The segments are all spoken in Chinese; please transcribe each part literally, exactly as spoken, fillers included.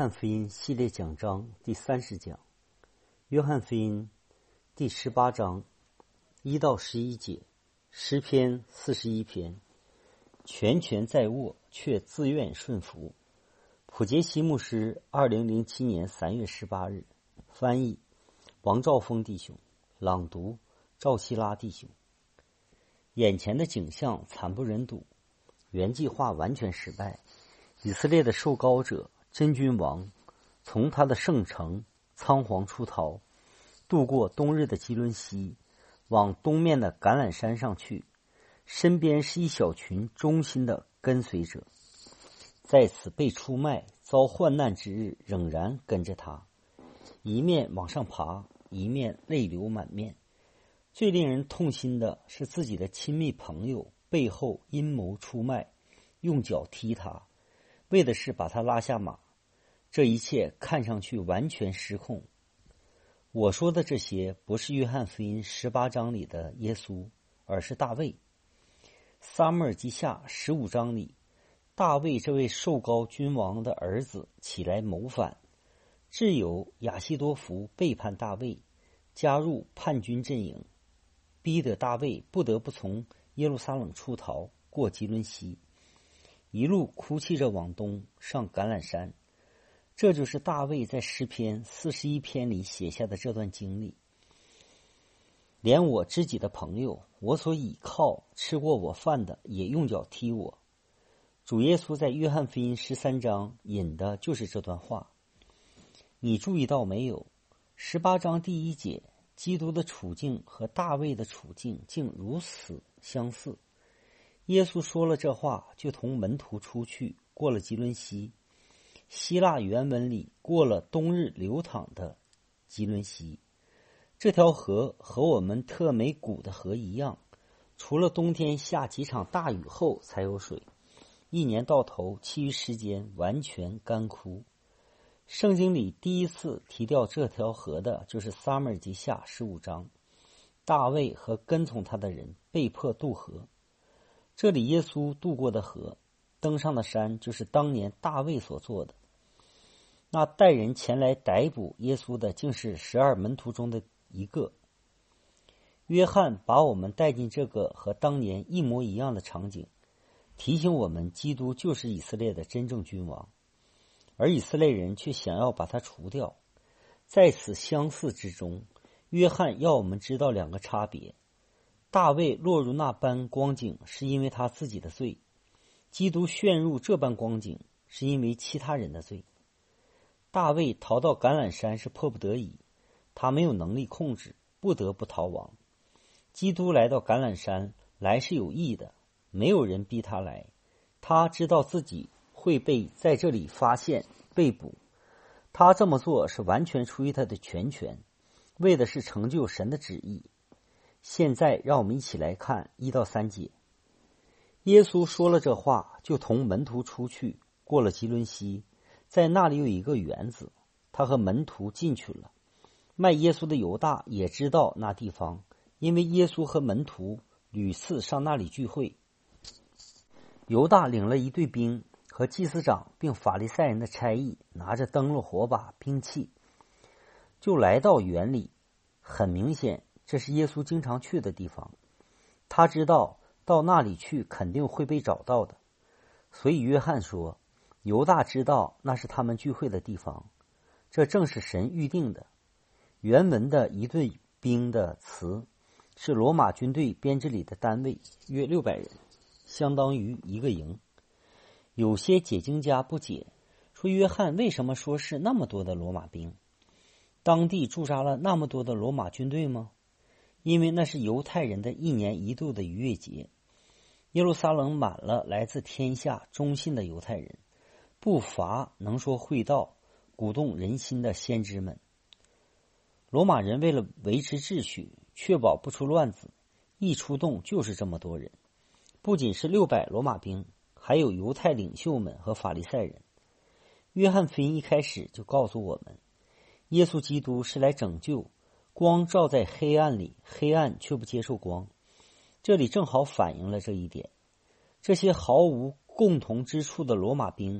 翰福音系列讲章第三十讲，约翰福音第十八章一到十一节，诗篇四十一篇，全权在握，却自愿顺服。普杰西牧师，二零零七年三月十八日，翻译王兆峰弟兄，朗读赵希拉弟兄。眼前的景象惨不忍睹，原计划完全失败。以色列的受膏者真君王从他的圣城仓皇出逃，渡过冬日的基伦溪，往东面的橄榄山上去，身边是一小群忠心的跟随者，在此被出卖遭患难之日仍然跟着他，一面往上爬，一面泪流满面。最令人痛心的是自己的亲密朋友背后阴谋出卖，用脚踢他，为的是把他拉下马。这一切看上去完全失控。我说的这些不是约翰福音十八章里的耶稣，而是大卫。撒母耳记下十五章里，大卫这位受膏君王的儿子起来谋反，挚友亚希多弗背叛大卫，加入叛军阵营，逼得大卫不得不从耶路撒冷出逃，过基伦溪，一路哭泣着往东上橄榄山。这就是大卫在诗篇四十一篇里写下的这段经历。连我知己的朋友，我所倚靠吃过我饭的，也用脚踢我。主耶稣在约翰福音十三章引的就是这段话。你注意到没有？十八章第一节，基督的处境和大卫的处境竟如此相似。耶稣说了这话，就同门徒出去，过了基伦溪。希腊原文里过了冬日流淌的基伦溪，这条河和我们特美谷的河一样，除了冬天下几场大雨后才有水，一年到头其余时间完全干枯。圣经里第一次提到这条河的就是撒母耳记下十五章，大卫和跟从他的人被迫渡河。这里耶稣渡过的河，登上的山就是当年大卫所做的。那带人前来逮捕耶稣的竟是十二门徒中的一个。约翰把我们带进这个和当年一模一样的场景，提醒我们基督就是以色列的真正君王，而以色列人却想要把他除掉。在此相似之中，约翰要我们知道两个差别。大卫落入那般光景是因为他自己的罪，基督陷入这般光景是因为其他人的罪。大卫逃到橄榄山是迫不得已，他没有能力控制，不得不逃亡。基督来到橄榄山来是有意的，没有人逼他来，他知道自己会被在这里发现被捕，他这么做是完全出于他的全权，为的是成就神的旨意。现在让我们一起来看一到三节。耶稣说了这话，就同门徒出去，过了基伦溪，在那里有一个园子，他和门徒进去了。卖耶稣的犹大也知道那地方，因为耶稣和门徒屡次上那里聚会。犹大领了一队兵和祭司长并法利赛人的差役，拿着灯笼、火把、兵器，就来到园里。很明显，这是耶稣经常去的地方，他知道到那里去肯定会被找到的，所以约翰说犹大知道那是他们聚会的地方，这正是神预定的。原文的一队兵的词是罗马军队编制里的单位，约六百人，相当于一个营。有些解经家不解，说约翰为什么说是那么多的罗马兵？当地驻扎了那么多的罗马军队吗？因为那是犹太人的一年一度的逾越节，耶路撒冷满了来自天下忠信的犹太人，不乏能说会道、鼓动人心的先知们。罗马人为了维持秩序，确保不出乱子，一出动就是这么多人，不仅是六百罗马兵，还有犹太领袖们和法利赛人。约翰福音一开始就告诉我们，耶稣基督是来拯救，光照在黑暗里，黑暗却不接受光。这里正好反映了这一点。这些毫无共同之处的罗马兵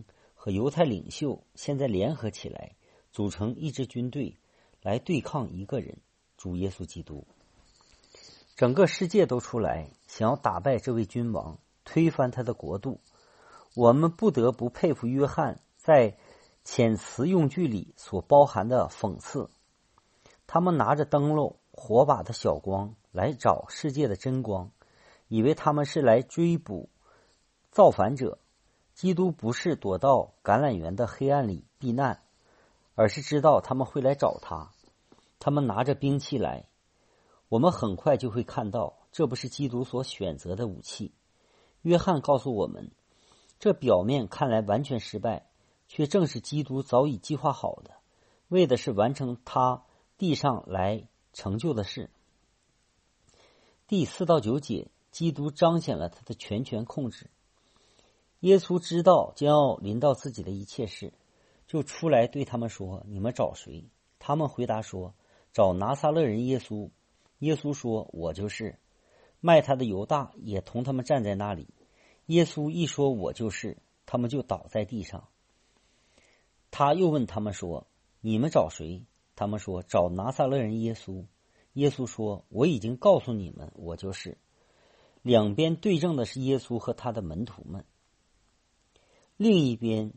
和犹太领袖现在联合起来，组成一支军队来对抗一个人，主耶稣基督。整个世界都出来想要打败这位君王，推翻他的国度。我们不得不佩服约翰在遣词用句里所包含的讽刺。他们拿着灯笼、火把的小光来找世界的真光，以为他们是来追捕造反者。基督不是躲到橄榄园的黑暗里避难，而是知道他们会来找他。他们拿着兵器来，我们很快就会看到，这不是基督所选择的武器。约翰告诉我们，这表面看来完全失败，却正是基督早已计划好的，为的是完成他地上来成就的事。第四到九节，基督彰显了他的全权控制。耶稣知道将要临到自己的一切事，就出来对他们说：你们找谁？他们回答说：找拿撒勒人耶稣。耶稣说：我就是。卖他的犹大也同他们站在那里。耶稣一说我就是，他们就倒在地上。他又问他们说：你们找谁？他们说：找拿撒勒人耶稣。耶稣说：我已经告诉你们，我就是。两边对证的是耶稣和他的门徒们，另一边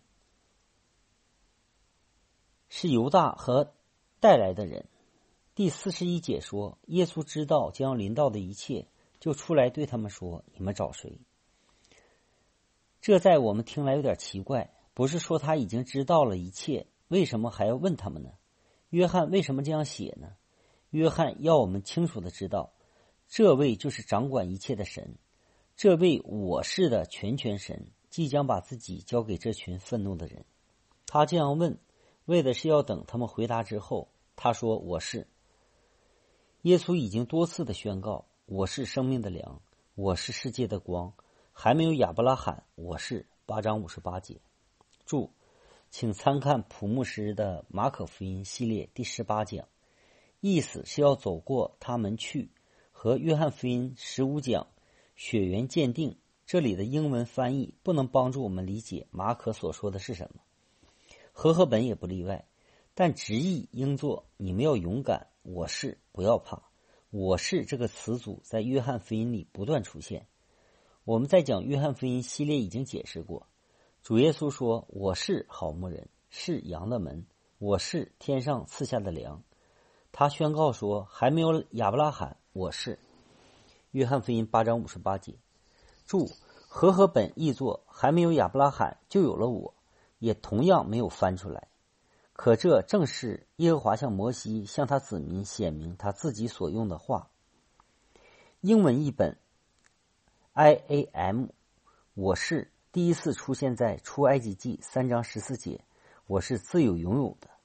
是犹大和带来的人。第四十一节说，耶稣知道将要临到的一切，就出来对他们说：你们找谁？这在我们听来有点奇怪，不是说他已经知道了一切，为什么还要问他们呢？约翰为什么这样写呢？约翰要我们清楚的知道，这位就是掌管一切的神，这位我是的全权神即将把自己交给这群愤怒的人。他这样问，为的是要等他们回答之后，他说：我是。耶稣已经多次的宣告：我是生命的粮，我是世界的光。还没有亚伯拉罕，我是。八章五十八节。注：请参看普牧师的马可福音系列第十八讲，意思是要走过他们去，和约翰福音十五讲血缘鉴定。这里的英文翻译不能帮助我们理解马可所说的是什么，和合本也不例外，但直译应作：你们要勇敢，我是，不要怕。我是这个词组在约翰福音里不断出现。我们在讲约翰福音系列已经解释过，主耶稣说：我是好牧人，是羊的门，我是天上赐下的粮。他宣告说：还没有亚伯拉罕，我是。约翰福音八章五十八节。注：和合本译作：还没有亚伯拉罕就有了我，也同样没有翻出来。可这正是耶和华向摩西向他子民显明他自己所用的话。英文译本 I A M 我是第一次出现在出埃及记三章十四节，我是自有拥有的。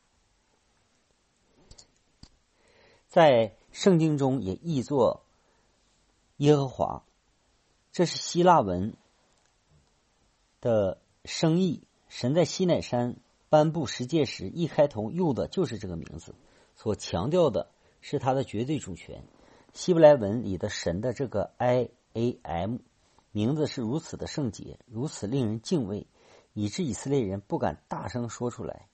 在圣经中也译作耶和华，这是希腊文的生意。神在西乃山颁布十诫时，一开头用的就是这个名字，所强调的是他的绝对主权。希伯来文里的神的这个 I A M 名字是如此的圣洁，如此令人敬畏，以致以色列人不敢大声说出来。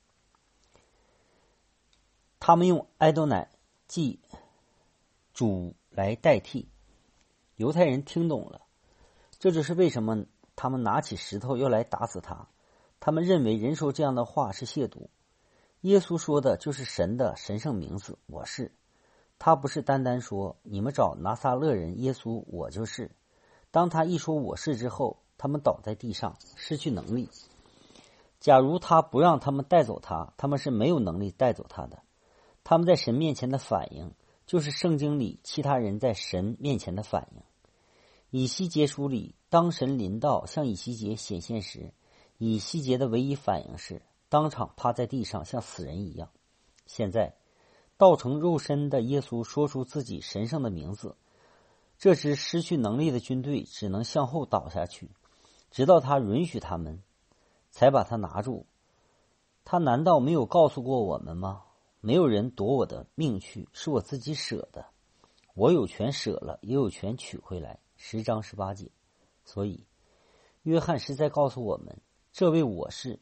他们用埃多乃即主来代替。犹太人听懂了，这就是为什么他们拿起石头要来打死他。他们认为人说这样的话是亵渎。耶稣说的就是神的神圣名字，我是。他不是单单说你们找拿撒勒人耶稣，我就是。当他一说我是之后，他们倒在地上，失去能力。假如他不让他们带走他，他们是没有能力带走他的。他们在神面前的反应，就是圣经里其他人在神面前的反应。以西结书里，当神临到向以西结显现时，以西结的唯一反应是当场趴在地上，像死人一样。现在道成肉身的耶稣说出自己神圣的名字，这支失去能力的军队只能向后倒下去，直到他允许他们才把他拿住。他难道没有告诉过我们吗？没有人夺我的命去，是我自己舍的，我有权舍了，也有权取回来。十章十八节。所以约翰是在告诉我们，这位我是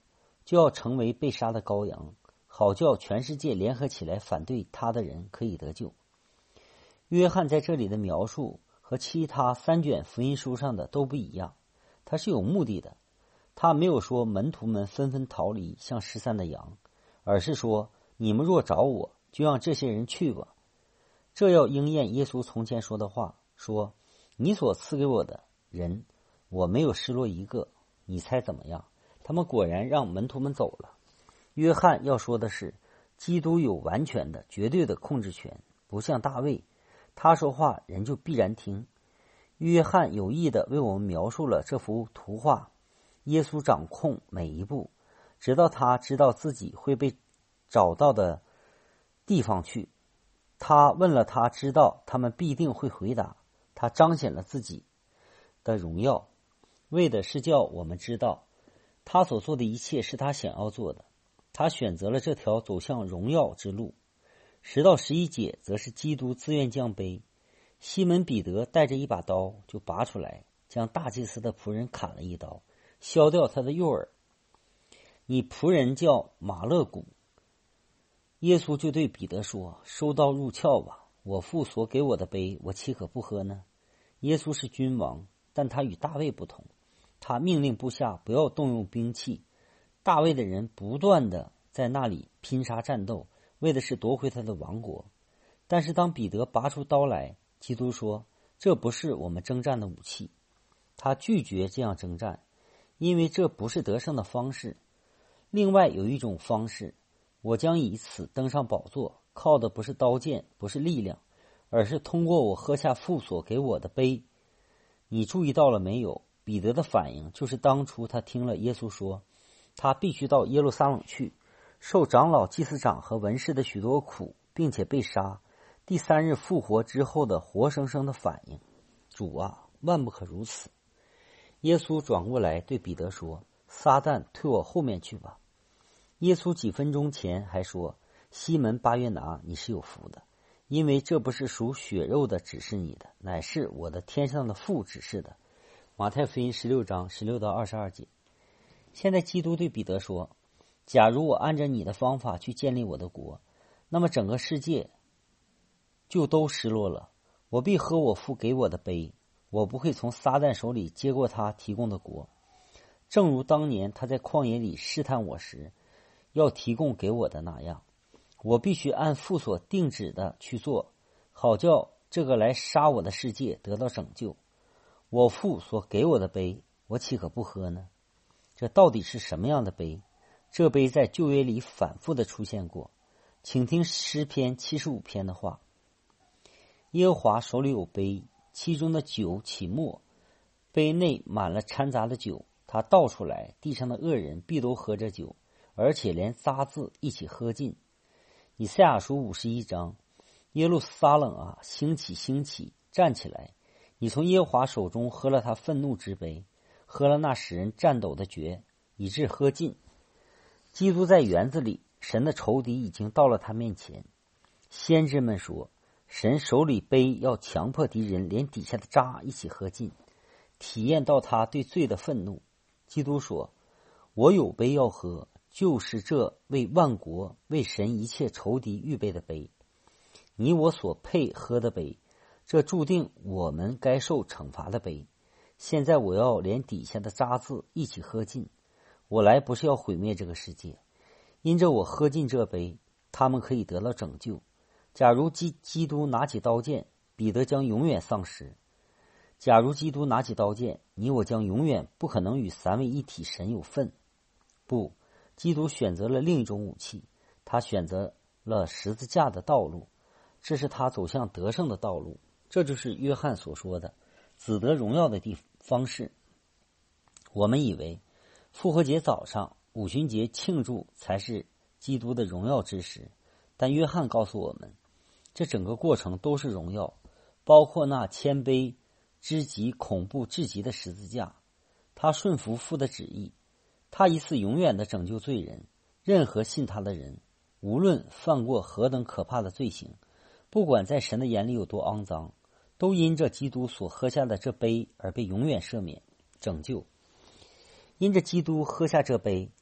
就要成为被杀的羔羊，好叫全世界联合起来反对他的人可以得救。约翰在这里的描述和其他三卷福音书上的都不一样，他是有目的的。他没有说门徒们纷纷逃离，像失散的羊，而是说你们若找我，就让这些人去吧。这要应验耶稣从前说的话，说你所赐给我的人，我没有失落一个。你猜怎么样？他们果然让门徒们走了。约翰要说的是，基督有完全的绝对的控制权，不像大卫，他说话人就必然听。约翰有意地为我们描述了这幅图画，耶稣掌控每一步，直到他知道自己会被找到的地方去。他问了他知道他们必定会回答，他彰显了自己的荣耀，为的是叫我们知道他所做的一切是他想要做的。他选择了这条走向荣耀之路。十到十一节则是基督自愿降卑。西门彼得带着一把刀就拔出来，将大祭司的仆人砍了一刀，削掉他的右耳。你仆人叫马勒古。耶稣就对彼得说，收刀入鞘吧，我父所给我的杯，我岂可不喝呢？耶稣是君王，但他与大卫不同，他命令部下不要动用兵器。大卫的人不断的在那里拼杀战斗，为的是夺回他的王国。但是当彼得拔出刀来，基督说，这不是我们征战的武器。他拒绝这样征战，因为这不是得胜的方式。另外有一种方式，我将以此登上宝座，靠的不是刀剑，不是力量，而是通过我喝下父所给我的杯。你注意到了没有？彼得的反应就是当初他听了耶稣说他必须到耶路撒冷去，受长老、祭司长和文士的许多苦，并且被杀，第三日复活之后的活生生的反应。主啊，万不可如此。耶稣转过来对彼得说，撒旦，退我后面去吧。耶稣几分钟前还说，西门巴约拿，你是有福的，因为这不是属血肉的指示你的，乃是我的天上的父指示的。马太福音十六章十六到二十二节。现在基督对彼得说，假如我按照你的方法去建立我的国，那么整个世界就都失落了。我必喝我父给我的杯，我不会从撒旦手里接过他提供的国，正如当年他在旷野里试探我时要提供给我的那样。我必须按父所定旨的去做，好叫这个来杀我的世界得到拯救。我父所给我的杯，我岂可不喝呢？这到底是什么样的杯？这杯在旧约里反复的出现过。请听诗篇七十五篇的话，耶和华手里有杯，其中的酒起沫，杯内满了掺杂的酒，他倒出来，地上的恶人必都喝这酒，而且连渣滓一起喝尽。以赛亚书五十一章，耶路撒冷啊，兴起兴起，站起来，你从耶和华手中喝了他愤怒之杯，喝了那使人颤抖的爵，以致喝尽。基督在园子里，神的仇敌已经到了他面前。先知们说，神手里杯要强迫敌人连底下的渣一起喝尽，体验到他对罪的愤怒。基督说，我有杯要喝，就是这为万国为神一切仇敌预备的杯，你我所配喝的杯，这注定我们该受惩罚的杯。现在我要连底下的渣滓一起喝尽。我来不是要毁灭这个世界，因着我喝尽这杯，他们可以得到拯救。假如基基督拿起刀剑，彼得将永远丧失。假如基督拿起刀剑，你我将永远不可能与三位一体神有份。不，基督选择了另一种武器，他选择了十字架的道路，这是他走向得胜的道路。这就是约翰所说的子得荣耀的地方式。我们以为复活节早上五旬节庆祝才是基督的荣耀之时，但约翰告诉我们，这整个过程都是荣耀，包括那谦卑之极恐怖至极的十字架。他顺服父的旨意，他一次永远的拯救罪人。任何信他的人，无论犯过何等可怕的罪行，不管在神的眼里有多肮脏，都因着基督所喝下的这杯而被永远赦免拯救。因着基督喝下这杯，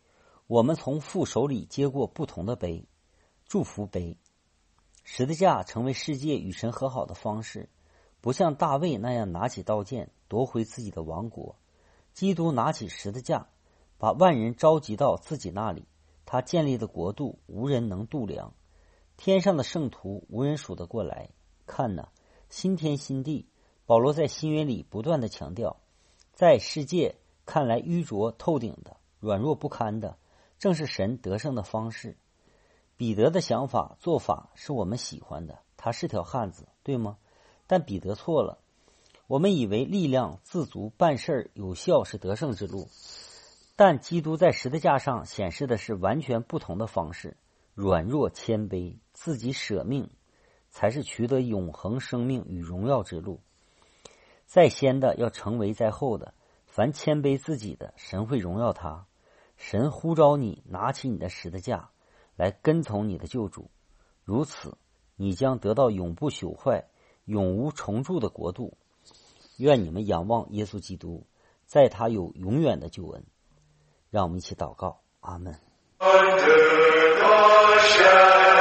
我们从父手里接过不同的杯，祝福杯。十字架成为世界与神和好的方式，不像大卫那样拿起刀剑夺回自己的王国。基督拿起十字架，把万人召集到自己那里，他建立的国度无人能度量，天上的圣徒无人数得过来。看哪，新天新地，保罗在新约里不断地强调，在世界看来愚拙透顶的、软弱不堪的，正是神得胜的方式。彼得的想法做法是我们喜欢的，他是条汉子，对吗？但彼得错了。我们以为力量自足办事有效是得胜之路，但基督在十字架上显示的是完全不同的方式。软弱谦卑，自己舍命，才是取得永恒生命与荣耀之路。在先的要成为在后的，凡谦卑自己的，神会荣耀他。神呼召你拿起你的十字架来跟从你的救主，如此你将得到永不朽坏、永无重铸的国度。愿你们仰望耶稣基督，在他有永远的救恩。让我们一起祷告，阿们。Under the shadow